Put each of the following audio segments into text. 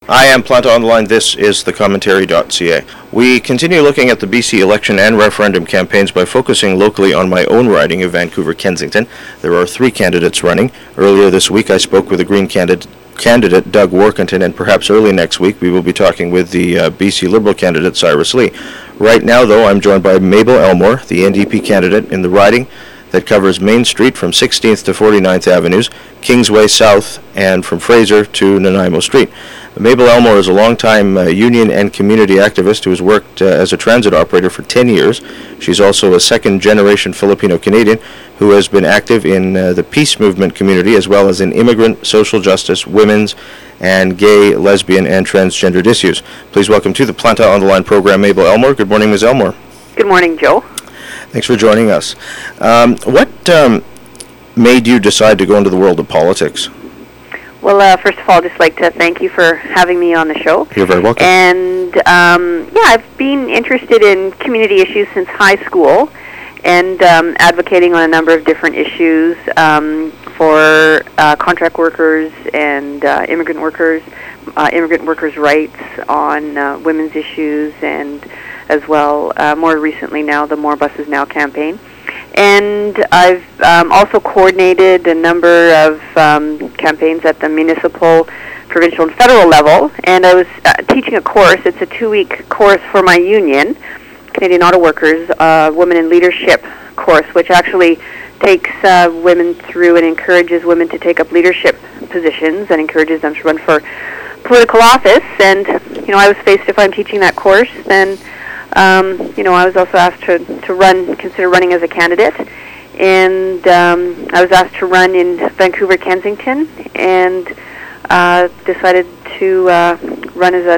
I am Planta Online. This is thecommentary.ca. We continue looking at the BC election and referendum campaigns by focusing locally on my own riding of Vancouver-Kensington. There are 3 candidates running. Earlier this week I spoke with the Green candidate Doug Warkentin, and perhaps early next week we will be talking with the BC Liberal candidate Cyrus Lee. Right now, though, I'm joined by Mabel Elmore, the NDP candidate in the riding that covers Main Street from 16th to 49th Avenues, Kingsway South, and from Fraser to Nanaimo Street. Mabel Elmore is a longtime union and community activist who has worked as a transit operator for 10 years. She's also a second-generation Filipino-Canadian who has been active in the peace movement community as well as in immigrant, social justice, women's, and gay, lesbian, and transgendered issues. Please welcome to the Planta on the Line program, Mabel Elmore. Good morning, Ms. Elmore. Good morning, Joe. Thanks for joining us. What made you decide to go into the world of politics? Well, first of all, I'd just like to thank you for having me on the show. You're very welcome. And, I've been interested in community issues since high school and advocating on a number of different issues for contract workers and immigrant workers' rights, on women's issues, and as well, more recently now, the More Buses Now campaign. And I've also coordinated a number of campaigns at the municipal, provincial, and federal level. And I was teaching a course. It's a 2-week course for my union, Canadian Auto Workers, Women in Leadership course, which actually takes women through and encourages women to take up leadership positions and encourages them to run for political office. And, I was faced, if I'm teaching that course, then I was also asked to consider running as a candidate, and I was asked to run in Vancouver-Kensington, and decided to run as a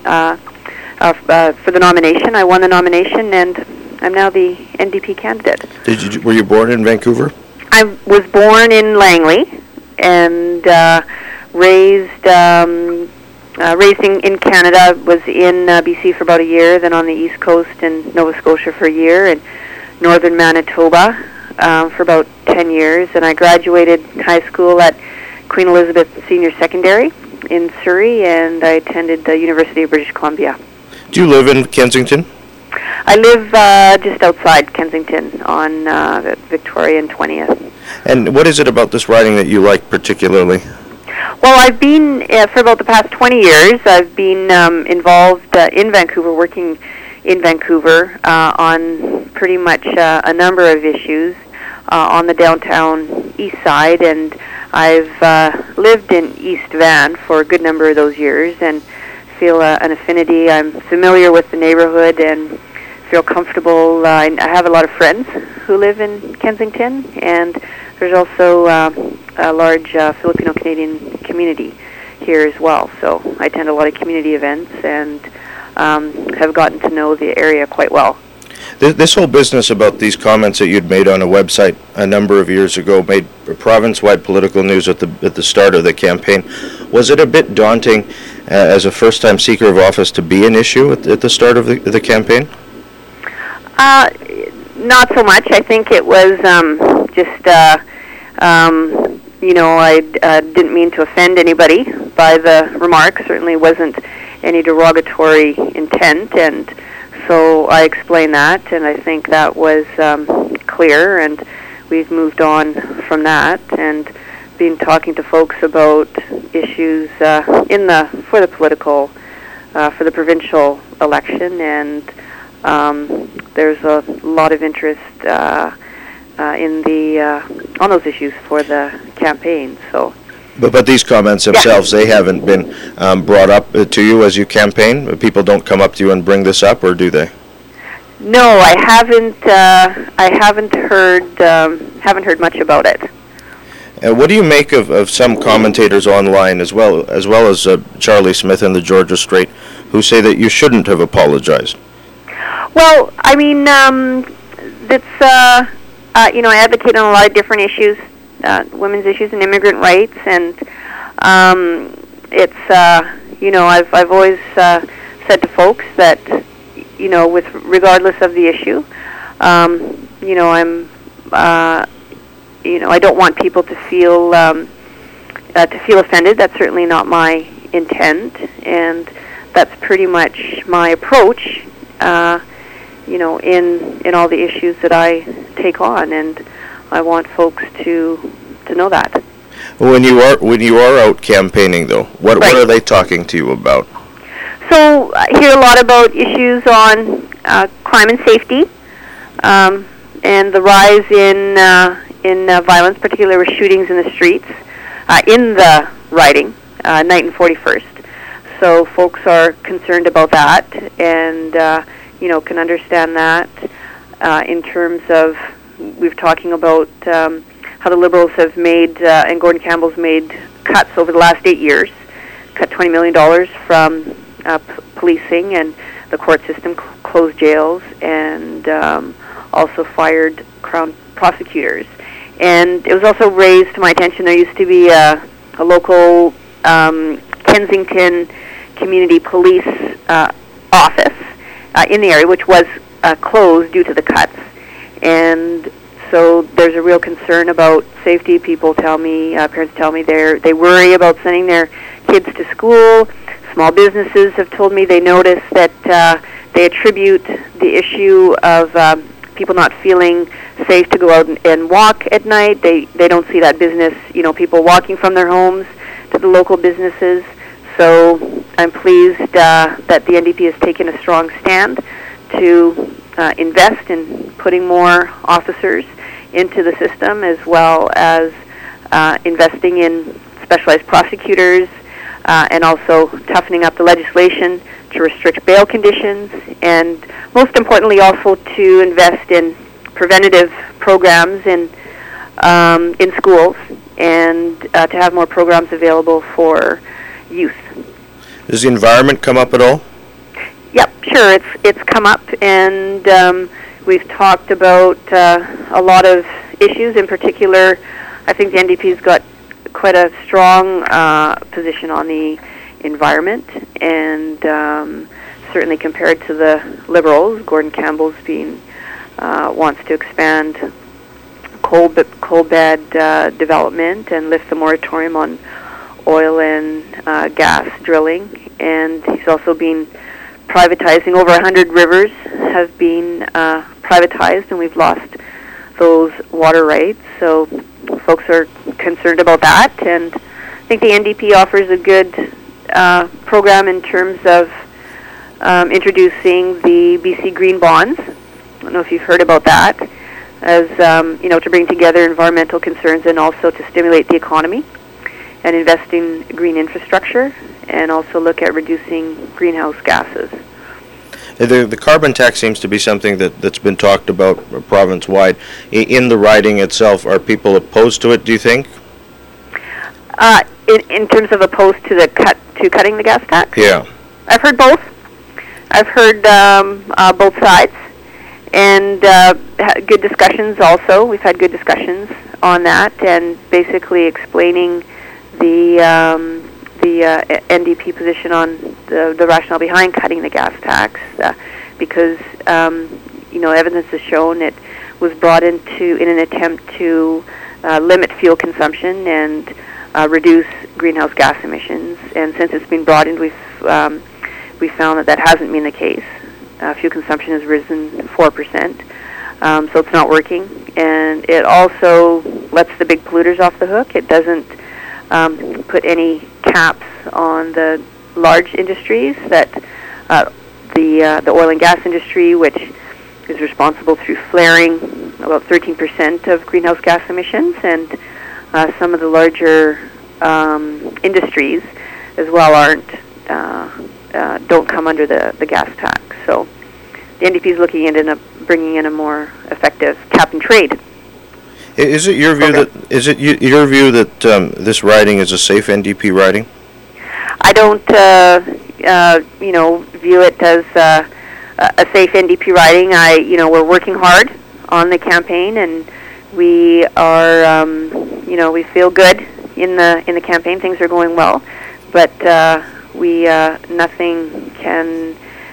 for the nomination. I won the nomination, and I'm now the NDP candidate. Were you born in Vancouver? I was born in Langley, and raised in Canada, was in BC for about a year, then on the East Coast in Nova Scotia for a year, and northern Manitoba for about 10 years. And I graduated high school at Queen Elizabeth Senior Secondary in Surrey, and I attended the University of British Columbia. Do you live in Kensington? I live just outside Kensington on Victoria and 20th. And what is it about this riding that you like particularly? Well, I've been, for about the past 20 years, I've been involved in Vancouver, working in Vancouver on pretty much a number of issues on the downtown east side, and I've lived in East Van for a good number of those years and feel an affinity. I'm familiar with the neighborhood and feel comfortable. I have a lot of friends who live in Kensington, and there's also a large Filipino-Canadian community here as well. So I attend a lot of community events and have gotten to know the area quite well. This whole business about these comments that you'd made on a website a number of years ago made province-wide political news at the start of the campaign. Was it a bit daunting as a first-time seeker of office to be an issue at the start of the campaign? Not so much. I think it was I didn't mean to offend anybody by the remarks. Certainly wasn't any derogatory intent, and so I explained that, and I think that was clear, and we've moved on from that and been talking to folks about issues for the provincial election, and there's a lot of interest on those issues for the campaign. So, but these comments themselves, they haven't been brought up to you as you campaign? People don't come up to you and bring this up, or do they? No, I haven't. I haven't heard much about it. What do you make of some commentators online, as well as Charlie Smith and the Georgia Straight, who say that you shouldn't have apologized? Well, I mean, that's I advocate on a lot of different issues, women's issues and immigrant rights, and it's I've always said to folks that with regardless of the issue, I'm I don't want people to feel offended. That's certainly not my intent, and that's pretty much my approach, in all the issues that I take on, and I want folks to know that. When you are out campaigning, though, what Right. are they talking to you about? So I hear a lot about issues on crime and safety, and the rise in violence, particularly with shootings in the streets, in the riding, Night and 41st. So folks are concerned about that, and can understand that in terms of we've talking about how the Liberals have made and Gordon Campbell's made cuts over the last 8 years, cut $20 million from policing, and the court system closed jails, and also fired Crown prosecutors. And it was also raised to my attention there used to be a local Kensington Community Police office in the area, which was closed due to the cuts. And so there's a real concern about safety. People tell me, parents tell me they worry about sending their kids to school. Small businesses have told me they notice that they attribute the issue of people not feeling safe to go out and walk at night. They don't see that business, people walking from their homes to the local businesses. So I'm pleased that the NDP has taken a strong stand to invest in putting more officers into the system, as well as investing in specialized prosecutors, and also toughening up the legislation to restrict bail conditions, and most importantly also to invest in preventative programs in schools, and to have more programs available for youth. Does the environment come up at all? Yep, sure. It's come up, and we've talked about a lot of issues. In particular, I think the NDP's got quite a strong position on the environment, and certainly compared to the Liberals, Gordon Campbell's wants to expand coal bed development and lift the moratorium on oil and gas drilling, and he's also been privatizing. Over 100 rivers have been privatized, and we've lost those water rights. So folks are concerned about that, and I think the NDP offers a good program in terms of introducing the BC Green Bonds. I don't know if you've heard about that, as to bring together environmental concerns and also to stimulate the economy and invest in green infrastructure, and also look at reducing greenhouse gases. The carbon tax seems to be something that's been talked about province-wide. In the riding itself, are people opposed to it, do you think? In terms of opposed to cutting the gas tax? Yeah. I've heard both. I've heard both sides, and good discussions also. We've had good discussions on that, and basically explaining the NDP position on the rationale behind cutting the gas tax, because evidence has shown it was brought in an attempt to limit fuel consumption and reduce greenhouse gas emissions. And since it's been brought in, we found that hasn't been the case. Fuel consumption has risen 4%, so it's not working. And it also lets the big polluters off the hook. It doesn't put any caps on the large industries that the oil and gas industry, which is responsible through flaring about 13% of greenhouse gas emissions, and some of the larger industries as well don't come under the gas tax. So the NDP is looking at bringing in a more effective cap and trade. Is it your view that this riding is a safe NDP riding? I don't view it as a safe NDP riding. We're working hard on the campaign, and we are we feel good in the campaign. Things are going well, but nothing can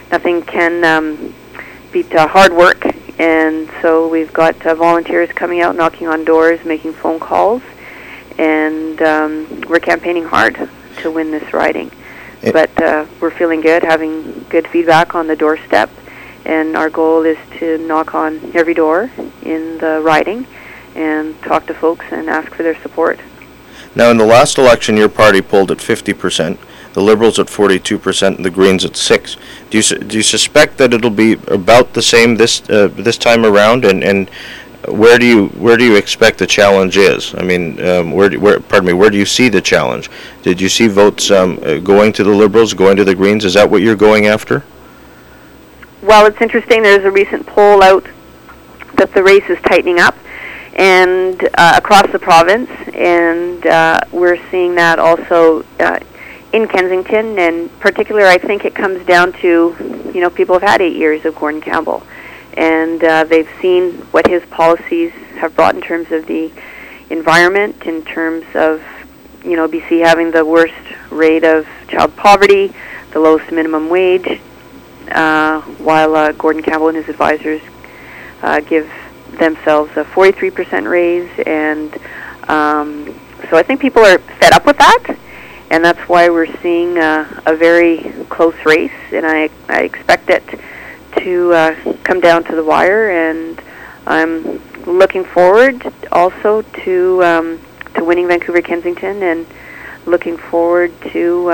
beat hard work. And so we've got volunteers coming out, knocking on doors, making phone calls, and we're campaigning hard to win this riding. But we're feeling good, having good feedback on the doorstep, and our goal is to knock on every door in the riding and talk to folks and ask for their support. Now, in the last election, your party polled at 50%, the Liberals at 42%, and the Greens at 6%. Do you suspect that it'll be about the same this time around? And where do you expect the challenge is? I mean, where do you see the challenge? Did you see votes going to the Liberals, going to the Greens? Is that what you're going after? Well, it's interesting. There's a recent poll out that the race is tightening up, and across the province, and we're seeing that also in Kensington, and particularly, I think it comes down to, people have had 8 years of Gordon Campbell, and they've seen what his policies have brought in terms of the environment, in terms of, BC having the worst rate of child poverty, the lowest minimum wage, while Gordon Campbell and his advisors give themselves a 43% raise, and so I think people are fed up with that, and that's why we're seeing a very close race, and I expect it to come down to the wire, and I'm looking forward also to winning Vancouver Kensington, and looking forward to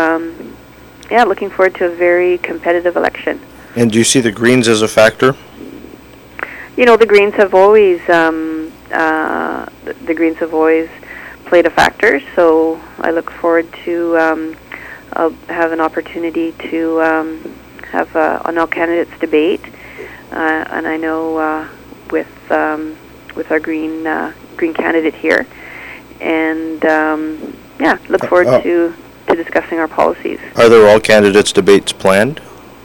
a very competitive election. And do you see the Greens as a factor? The Greens have always played a factor. So I look forward to I'll have an opportunity to have an all candidates debate, and I know with our Green candidate here, and look forward to discussing our policies. Are there all candidates debates planned?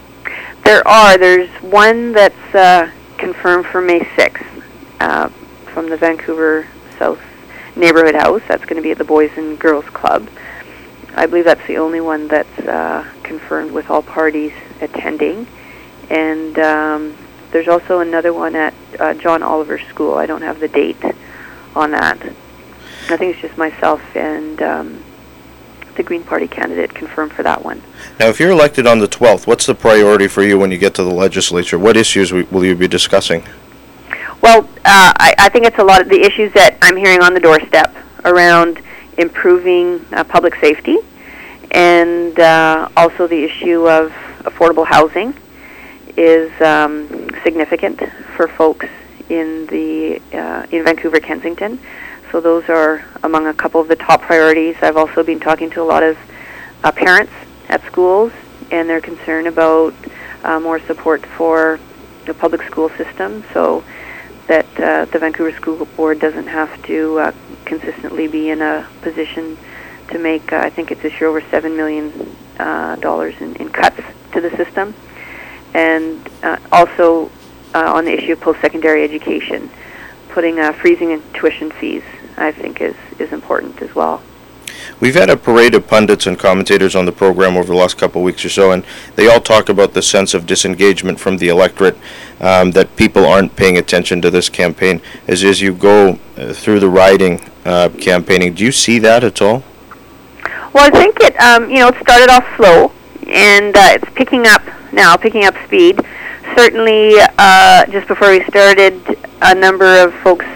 There's one that's confirmed for May 6th from the Vancouver South Neighborhood House. That's going to be at the Boys and Girls Club. I believe that's the only one that's confirmed with all parties attending. And there's also another one at John Oliver School. I don't have the date on that. I think it's just myself and the Green Party candidate confirmed for that one. Now, if you're elected on the 12th, what's the priority for you when you get to the legislature? What issues will you be discussing? Well, I think it's a lot of the issues that I'm hearing on the doorstep around improving public safety, and also the issue of affordable housing is significant for folks in Vancouver, Kensington. So those are among a couple of the top priorities. I've also been talking to a lot of parents at schools, and they're concerned about more support for the public school system, so that the Vancouver School Board doesn't have to consistently be in a position to make, I think it's this year, over $7 million in cuts to the system. And also on the issue of post-secondary education, putting freezing in tuition fees, I think is important as well. We've had a parade of pundits and commentators on the program over the last couple of weeks or so, and they all talk about the sense of disengagement from the electorate, that people aren't paying attention to this campaign. As you go through the riding campaigning, do you see that at all? Well, I think it started off slow, and it's picking up speed. Certainly, just before we started, a number of folks,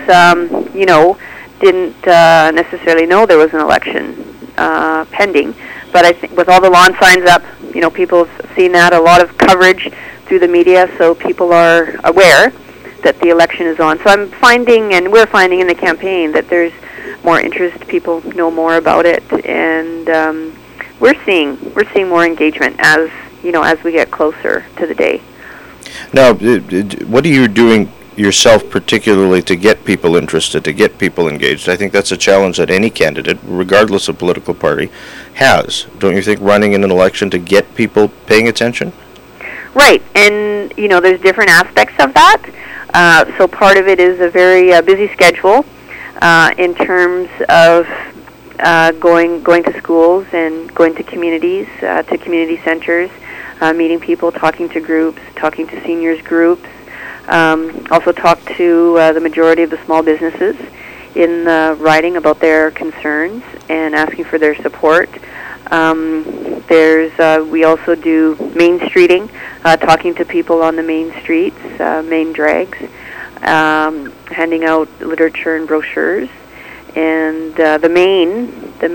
didn't necessarily know there was an election pending. But I think with all the lawn signs up, people have seen that, a lot of coverage through the media, so people are aware that the election is on. So I'm finding, and we're finding in the campaign, that there's more interest, people know more about it, and we're seeing more engagement as we get closer to the day. Now, what are you doing yourself particularly to get people interested, to get people engaged? I think that's a challenge that any candidate, regardless of political party, has. Don't you think, running in an election to get people paying attention? Right, and there's different aspects of that. So part of it is a very busy schedule in terms of going to schools and going to communities, to community centers, meeting people, talking to groups, talking to seniors groups. Also talk to the majority of the small businesses in riding about their concerns and asking for their support. We also do main streeting, talking to people on the main streets, main drags, handing out literature and brochures, and the main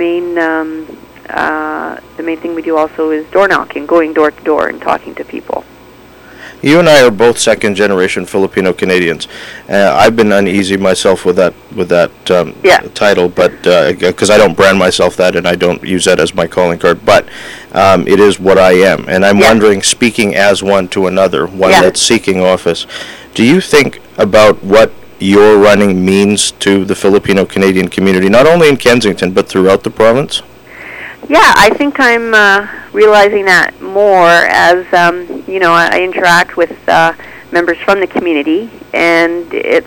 thing we do also is door knocking, going door to door and talking to people. You and I are both second-generation Filipino Canadians. I've been uneasy myself with that title, but because I don't brand myself that and I don't use that as my calling card. But it is what I am, and I'm wondering, speaking as one to another, one that's seeking office, do you think about what your running means to the Filipino Canadian community, not only in Kensington but throughout the province? Yeah, I think I'm realizing that more as I interact with members from the community, and it's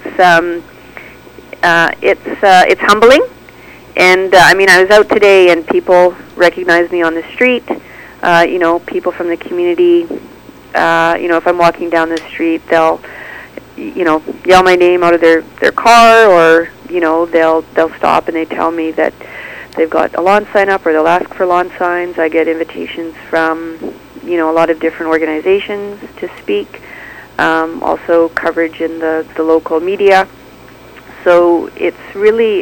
humbling. And I was out today, and people recognize me on the street. People from the community. If I'm walking down the street, they'll yell my name out of their car, or they'll stop and they tell me that they've got a lawn sign up, or they'll ask for lawn signs. I get invitations from, a lot of different organizations to speak, also coverage in the local media. So it's really,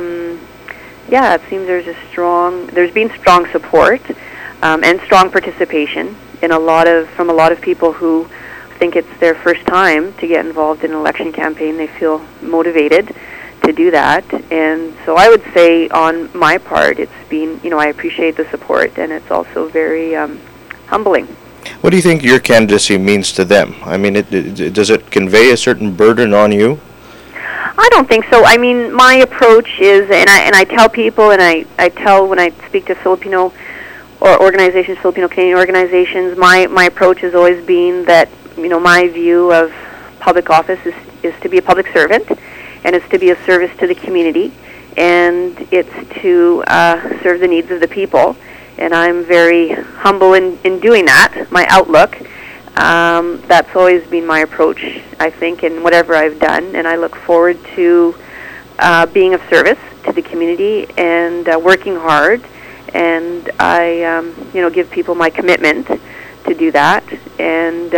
it seems there's been strong support and strong participation from a lot of people who think it's their first time to get involved in an election campaign. They feel motivated to do that, and so I would say on my part it's been, I appreciate the support, and it's also very humbling. What do you think your candidacy means to them? Does it convey a certain burden on you? I don't think so. My approach is, and I tell people, and I tell when I speak to Filipino or organizations, Filipino Canadian organizations, my approach has always been that, my view of public office is to be a public servant, and it's to be a service to the community, and it's to serve the needs of the people. And I'm very humble in doing that, my outlook. That's always been my approach, I think, in whatever I've done, and I look forward to being of service to the community and working hard, and I give people my commitment to do that. And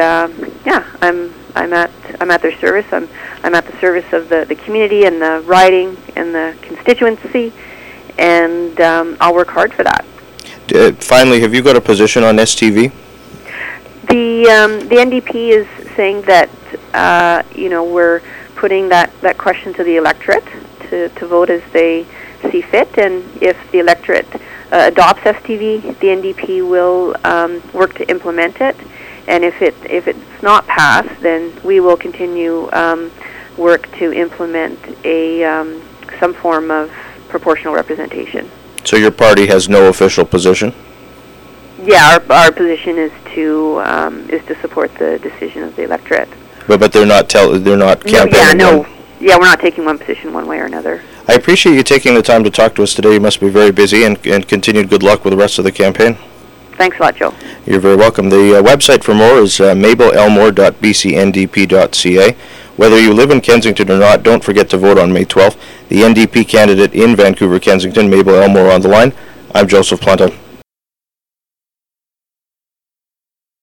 I'm at their service. I'm at the service of the community and the riding and the constituency, and I'll work hard for that. Finally, have you got a position on STV? The NDP is saying that we're putting that question to the electorate to vote as they see fit, and if the electorate adopts STV, the NDP will work to implement it. And if it's not passed, then we will continue work to implement some form of proportional representation. So your party has no official position? Yeah, our position is to support the decision of the electorate. But they're not campaigning. We're not taking one position one way or another. I appreciate you taking the time to talk to us today. You must be very busy, and continued good luck with the rest of the campaign. Thanks a lot, Joe. You're very welcome. The website for more is mabelelmore.bcndp.ca. Whether you live in Kensington or not, don't forget to vote on May 12th. The NDP candidate in Vancouver, Kensington, Mabel Elmore, on the line. I'm Joseph Planta.